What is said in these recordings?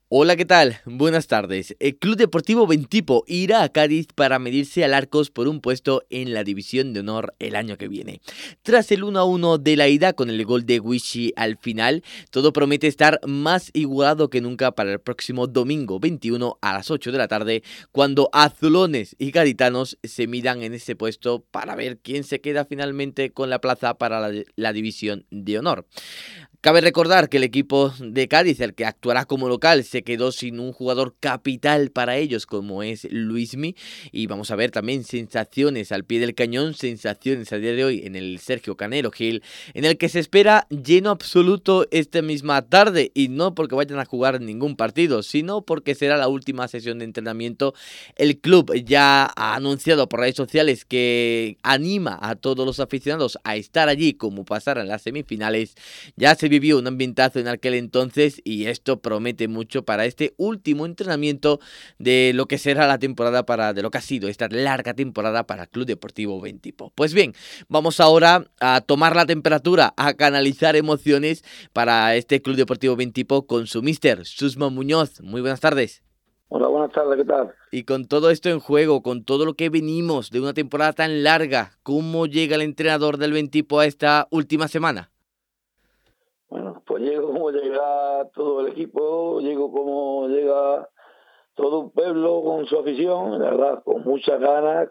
Hola, ¿qué tal? Buenas tardes. El Club Deportivo Bentipo irá a Cádiz para medirse al Arcos por un puesto en la División de Honor el año que viene. Tras el 1-1 de la ida con el gol de Wishy al final, todo promete estar más igualado que nunca para el próximo domingo 21 a las 8 de la tarde, cuando azulones y gaditanos se midan en ese puesto para ver quién se queda finalmente con la plaza para la División de Honor. Cabe recordar que el equipo de Cádiz, el que actuará como local, se quedó sin un jugador capital para ellos como es Luismi, y vamos a ver también sensaciones al pie del cañón, sensaciones a día de hoy en el Sergio Canero Gil, en el que se espera lleno absoluto esta misma tarde, y no porque vayan a jugar ningún partido, sino porque será la última sesión de entrenamiento. El club ya ha anunciado por redes sociales que anima a todos los aficionados a estar allí como pasará en las semifinales. Ya se vivió un ambientazo en aquel entonces y esto promete mucho para este último entrenamiento de lo que será la temporada de lo que ha sido esta larga temporada para Club Deportivo Bentipo. Pues bien, vamos ahora a tomar la temperatura, a canalizar emociones para este Club Deportivo Bentipo con su míster, Susma Muñoz. Muy buenas tardes. Hola, buenas tardes, ¿qué tal? Y con todo esto en juego, con todo lo que venimos de una temporada tan larga, ¿cómo llega el entrenador del Bentipo a esta última semana? Bueno, pues llego como llega todo el equipo, llego como llega todo un pueblo con su afición, la verdad, con muchas ganas,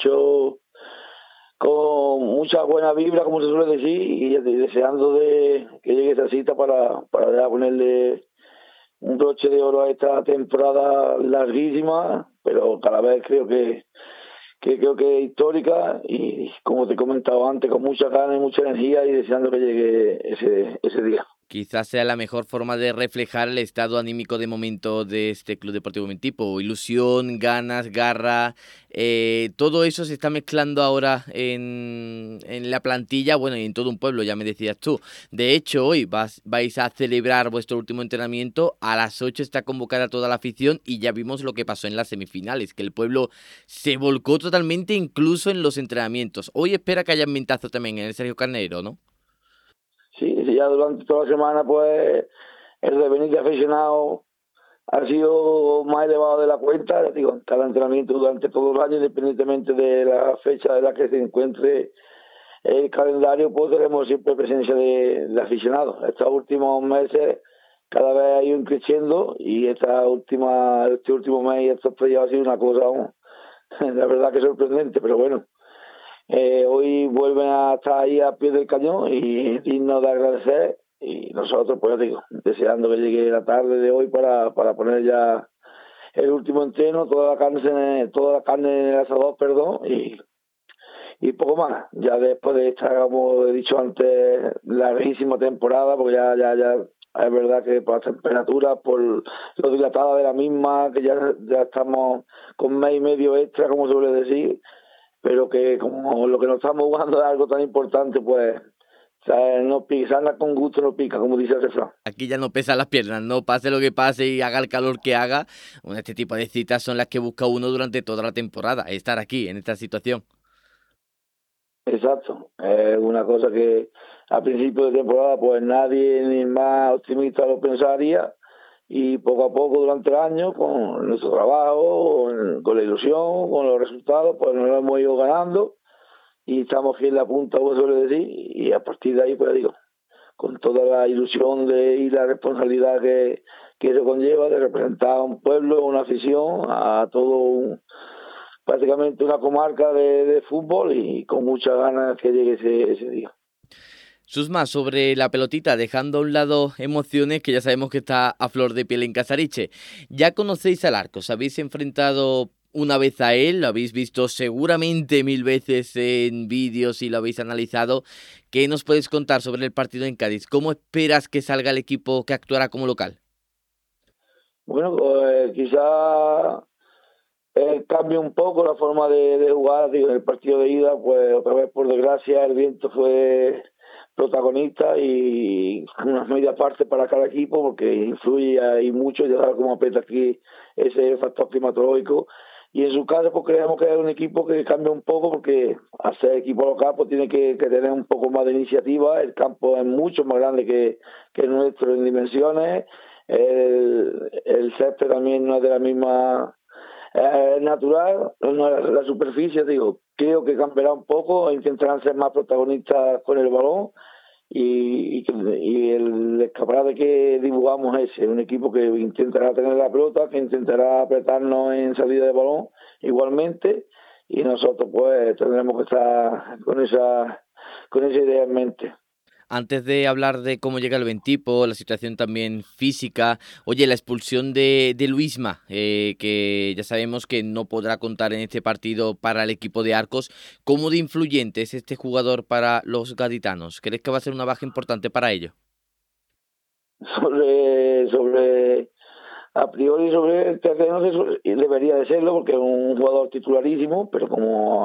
con mucha buena vibra, como se suele decir, y deseando de que llegue esa cita para ya ponerle un broche de oro a esta temporada larguísima, pero cada vez creo que es histórica y como te he comentado antes, con mucha ganas y mucha energía y deseando que llegue ese día. Quizás sea la mejor forma de reflejar el estado anímico de momento de este Club Deportivo Bentipo. Ilusión, ganas, garra, todo eso se está mezclando ahora en la plantilla, bueno, y en todo un pueblo, ya me decías tú. De hecho, hoy vais a celebrar vuestro último entrenamiento. A las 8 está convocada toda la afición y ya vimos lo que pasó en las semifinales, que el pueblo se volcó totalmente incluso en los entrenamientos. Hoy espera que haya ambientazo también en el Sergio Carnero, ¿no? Sí, sí, ya durante toda la semana, pues el devenir de aficionado ha sido más elevado de la cuenta. Ya digo, cada entrenamiento durante todo el año, independientemente de la fecha de la que se encuentre el calendario, pues tenemos siempre presencia de aficionados. Estos últimos meses cada vez hay un creciendo y este último mes y estos playoffs ha sido una cosa, la verdad que sorprendente, pero bueno. Hoy vuelven a estar ahí a pie del cañón y digno de agradecer. Y nosotros, pues ya digo, deseando que llegue la tarde de hoy para poner ya el último entreno, toda la carne en el asador, perdón, y poco más. Ya después de esta, como he dicho antes, larguísima temporada, porque ya es verdad que por las temperaturas, por lo dilatada de la misma, que ya estamos con mes y medio extra, como se suele decir, pero que como lo que nos estamos jugando es algo tan importante, pues, o sea, no pica, se anda con gusto, no pica, como dice el refrán. Aquí ya no pesan las piernas, no pase lo que pase y haga el calor que haga. Bueno, este tipo de citas son las que busca uno durante toda la temporada, estar aquí, en esta situación. Exacto, es una cosa que a principio de temporada pues nadie ni más optimista lo pensaría y poco a poco durante el año con nuestro trabajo, con la ilusión, con los resultados, pues nos lo hemos ido ganando y estamos aquí en la punta, como se suele decir, y a partir de ahí pues digo, con toda la ilusión y la responsabilidad que eso conlleva de representar a un pueblo, una afición, a prácticamente una comarca de fútbol y con muchas ganas que llegue ese día. Susma, sobre la pelotita, dejando a un lado emociones que ya sabemos que está a flor de piel en Casariche. Ya conocéis al Arco, os habéis enfrentado una vez a él, lo habéis visto seguramente 1000 veces en vídeos y lo habéis analizado. ¿Qué nos puedes contar sobre el partido en Cádiz? ¿Cómo esperas que salga el equipo que actuará como local? Bueno, pues quizá cambie un poco la forma de jugar. Digo, en el partido de ida, pues otra vez por desgracia el viento fue protagonista y una media parte para cada equipo porque influye ahí mucho, ya sabes cómo aprieta aquí ese factor climatológico. Y en su caso, pues creemos que es un equipo que cambia un poco porque al ser equipo local, pues tiene que tener un poco más de iniciativa. El campo es mucho más grande que el nuestro en dimensiones. El el césped también no es de la misma natural, no es la superficie, digo, creo que cambiará un poco, intentarán ser más protagonistas con el balón y el escaparate que dibujamos es ese, un equipo que intentará tener la pelota, que intentará apretarnos en salida de balón igualmente, y nosotros pues tendremos que estar con esa idea en mente. Antes de hablar de cómo llega el Bentipo, la situación también física, oye, la expulsión de Luisma, que ya sabemos que no podrá contar en este partido para el equipo de Arcos, ¿cómo de influyente es este jugador para los gaditanos? ¿Crees que va a ser una baja importante para ellos? Sobre a priori sobre el terreno debería de serlo porque es un jugador titularísimo, pero como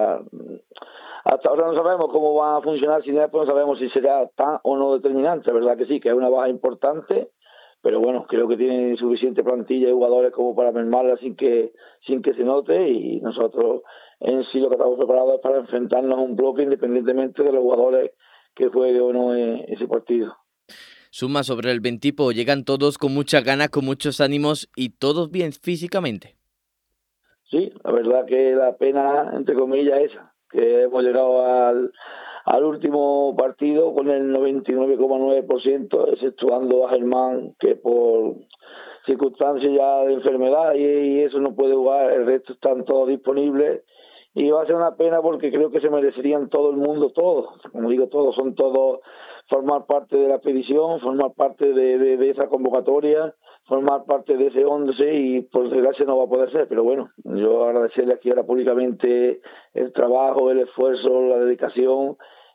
hasta ahora no sabemos cómo va a funcionar sin él, pues no sabemos si será tan o no determinante. La verdad que sí, que es una baja importante, pero bueno, creo que tiene suficiente plantilla de jugadores como para mermarla sin que se note, y nosotros en sí lo que estamos preparados es para enfrentarnos a un bloque independientemente de los jugadores que juegue o no en ese partido. Suma sobre el Bentipo, llegan todos con muchas ganas, con muchos ánimos y todos bien físicamente. Sí, la verdad que la pena, entre comillas, esa, que hemos llegado al último partido con el 99,9%, exceptuando a Germán, que por circunstancias ya de enfermedad y eso no puede jugar, el resto están todos disponibles. Y va a ser una pena porque creo que se merecerían todo el mundo, todos, como digo, todos, son todos formar parte de la expedición, formar parte de esa convocatoria, formar parte de ese 11, y por desgracia no va a poder ser, pero bueno, yo agradecerle aquí ahora públicamente el trabajo, el esfuerzo, la dedicación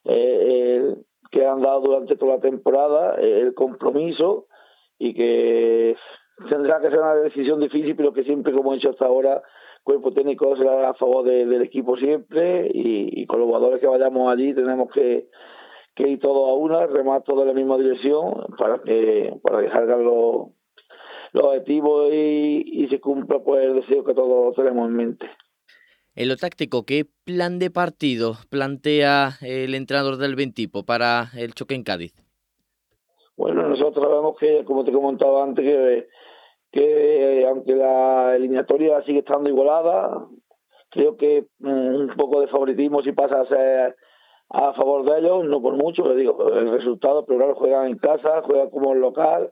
que han dado durante toda la temporada, el compromiso, y que tendrá que ser una decisión difícil, pero que siempre, como he hecho hasta ahora, cuerpo técnico será a favor del equipo siempre, y con los jugadores que vayamos allí tenemos que ir todos a una, remar todos en la misma dirección para que salgan los objetivos y se cumpla pues el deseo que todos tenemos en mente. En lo táctico, ¿qué plan de partido plantea el entrenador del Bentipo para el choque en Cádiz? Bueno, nosotros sabemos que, como te comentaba antes, que aunque la eliminatoria sigue estando igualada, creo que un poco de favoritismo si pasa a ser a favor de ellos, no por mucho, les digo, el resultado, pero claro, juegan en casa, juegan como local,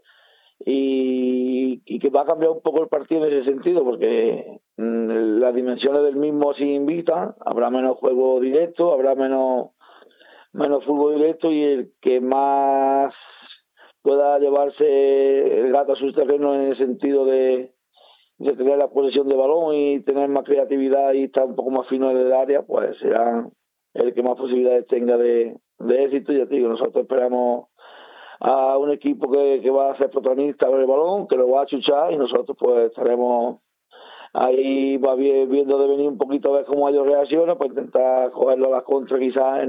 y que va a cambiar un poco el partido en ese sentido, porque las dimensiones del mismo sí invitan, habrá menos juego directo, habrá menos fútbol directo, y el que más pueda llevarse el gato a sus terrenos en el sentido de tener la posesión de balón y tener más creatividad y estar un poco más fino en el área, pues será el que más posibilidades tenga de éxito. Ya te digo, nosotros esperamos a un equipo que va a ser protagonista con el balón, que lo va a chuchar, y nosotros pues estaremos ahí viendo de venir un poquito a ver cómo ellos reaccionan, pues intentar cogerlo a las contras quizás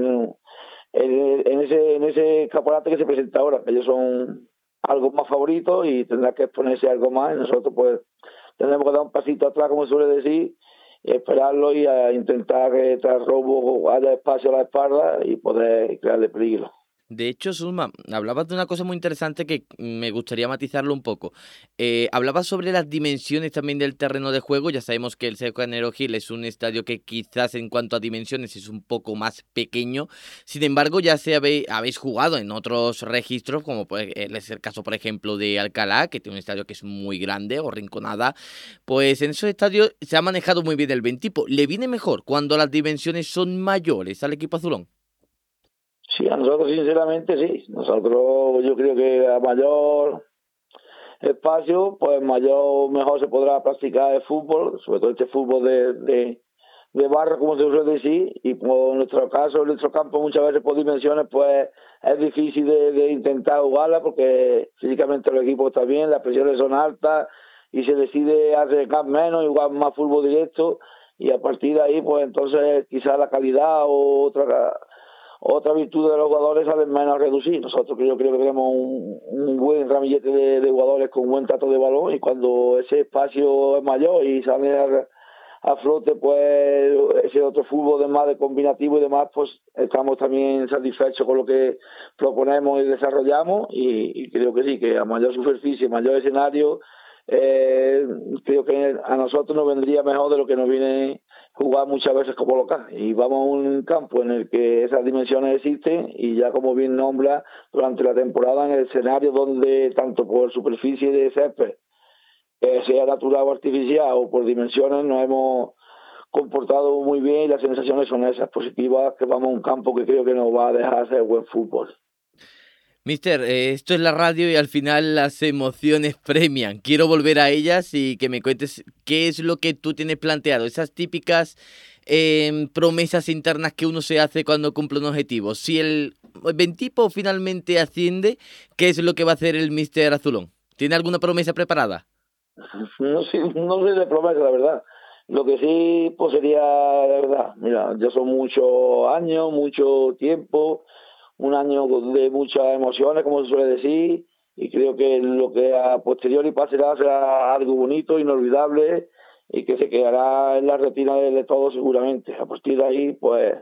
en ese escaparate que se presenta ahora, que ellos son algo más favoritos y tendrá que exponerse algo más, y nosotros pues tendremos que dar un pasito atrás, como suele decir, y esperarlo, y a intentar que tras robo haya espacio a la espalda y poder crearle peligro. De hecho, Sulma, hablabas de una cosa muy interesante que me gustaría matizarlo un poco. Hablabas sobre las dimensiones también del terreno de juego. Ya sabemos que el Sergio Canero Gil es un estadio que quizás en cuanto a dimensiones es un poco más pequeño. Sin embargo, ya habéis jugado en otros registros, como es el caso, por ejemplo, de Alcalá, que tiene un estadio que es muy grande, o Rinconada. Pues en esos estadios se ha manejado muy bien el Bentipo. ¿Le viene mejor cuando las dimensiones son mayores al equipo azulón? Sí, a nosotros sinceramente sí. Nosotros, yo creo que a mayor espacio, pues mejor se podrá practicar el fútbol, sobre todo este fútbol de barrio, como se suele decir, y por nuestro caso, en nuestro campo muchas veces por dimensiones, pues es difícil de intentar jugarla porque físicamente los equipos están bien, las presiones son altas y se decide arriesgar menos y jugar más fútbol directo, y a partir de ahí, pues entonces quizás la calidad o otra virtud de los jugadores salen menos a reducir. Nosotros, yo creo que tenemos un buen ramillete de jugadores con buen trato de balón, y cuando ese espacio es mayor y sale a flote pues ese otro fútbol de más de combinativo y demás, pues estamos también satisfechos con lo que proponemos y desarrollamos, y creo que sí, que a mayor superficie, mayor escenario, eh, creo que a nosotros nos vendría mejor de lo que nos viene jugar muchas veces como local. Y vamos a un campo en el que esas dimensiones existen y ya como bien nombra, durante la temporada en el escenario donde tanto por superficie de césped, sea natural o artificial o por dimensiones, nos hemos comportado muy bien y las sensaciones son esas positivas, que vamos a un campo que creo que nos va a dejar hacer buen fútbol. Mister, esto es la radio y al final las emociones premian. Quiero volver a ellas y que me cuentes qué es lo que tú tienes planteado. Esas típicas promesas internas que uno se hace cuando cumple un objetivo. Si el Bentipo finalmente asciende, ¿qué es lo que va a hacer el Mister Azulón? ¿Tiene alguna promesa preparada? No sé de promesa, la verdad. Lo que sí, pues sería, la verdad, mira, ya son muchos años, mucho tiempo, un año de muchas emociones, como se suele decir, y creo que lo que a posteriori pasará será algo bonito, inolvidable, y que se quedará en la retina de todos seguramente. A partir de ahí, pues,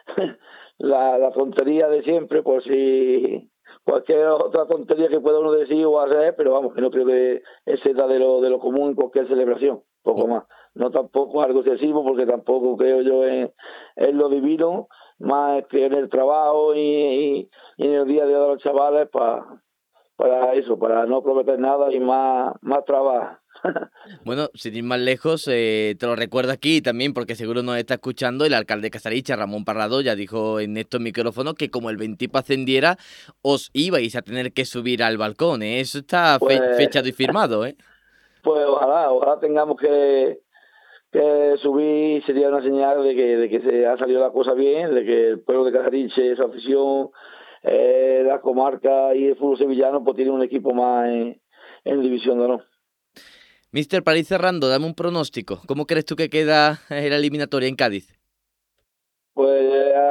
la tontería de siempre, pues si cualquier otra tontería que pueda uno decir o hacer, pero vamos, que no creo que exceda de lo común en cualquier celebración, poco más. No tampoco algo excesivo, porque tampoco creo yo en lo divino, más que en el trabajo y en el día a día de los chavales para eso, para no prometer nada y más trabajo. Bueno, sin ir más lejos, te lo recuerdo aquí también porque seguro nos está escuchando el alcalde de Casaricha, Ramón Parrado, ya dijo en estos micrófonos que como el Bentipo ascendiera, os ibais a tener que subir al balcón, ¿eh? Eso está Pues, fechado y firmado, ¿eh? pues ojalá tengamos que subir, sería una señal de que se ha salido la cosa bien, de que el pueblo de Casariche, su afición, la comarca y el fútbol sevillano pues tiene un equipo más en División de Honor. Mister, para ir cerrando, dame un pronóstico. ¿Cómo crees tú que queda la eliminatoria en Cádiz? Pues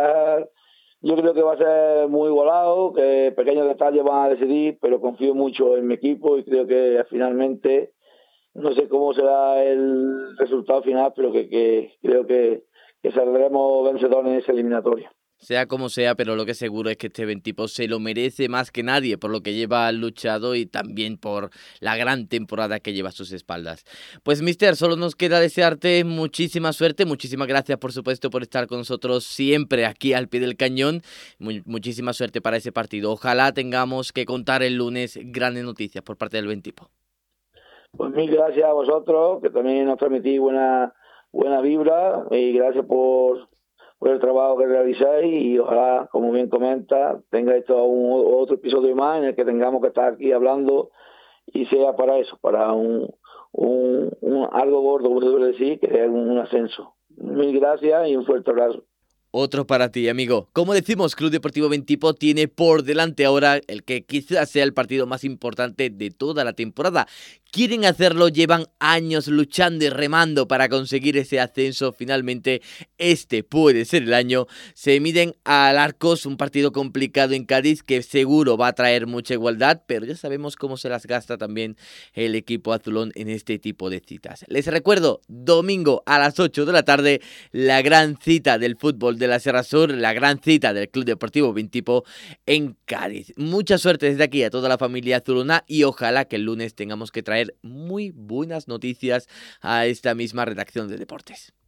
yo creo que va a ser muy igualado, que pequeños detalles van a decidir, pero confío mucho en mi equipo y creo que finalmente, no sé cómo será el resultado final, pero que creo que saldremos vencedores en esa eliminatoria. Sea como sea, pero lo que seguro es que este Bentipo se lo merece más que nadie por lo que lleva luchado y también por la gran temporada que lleva a sus espaldas. Pues, Mister, solo nos queda desearte muchísima suerte, muchísimas gracias, por supuesto, por estar con nosotros siempre aquí al pie del cañón. Muchísima suerte para ese partido. Ojalá tengamos que contar el lunes grandes noticias por parte del Bentipo. Pues mil gracias a vosotros, que también nos transmitís buena vibra, y gracias por el trabajo que realizáis, y ojalá, como bien comenta, tengáis todo otro episodio más en el que tengamos que estar aquí hablando y sea para eso, para algo gordo, como se suele decir, que es un ascenso. Mil gracias y un fuerte abrazo. Otro para ti, amigo. Como decimos, Club Deportivo Bentipo tiene por delante ahora el que quizás sea el partido más importante de toda la temporada. Quieren hacerlo, llevan años luchando y remando para conseguir ese ascenso. Finalmente, este puede ser el año. Se miden al Arcos, un partido complicado en Cádiz que seguro va a traer mucha igualdad, pero ya sabemos cómo se las gasta también el equipo azulón en este tipo de citas. Les recuerdo, domingo a las 8 de la tarde, la gran cita del fútbol de la Sierra Sur, la gran cita del Club Deportivo Bentipo en Cádiz. Mucha suerte desde aquí a toda la familia azulona y ojalá que el lunes tengamos que traer muy buenas noticias a esta misma redacción de deportes.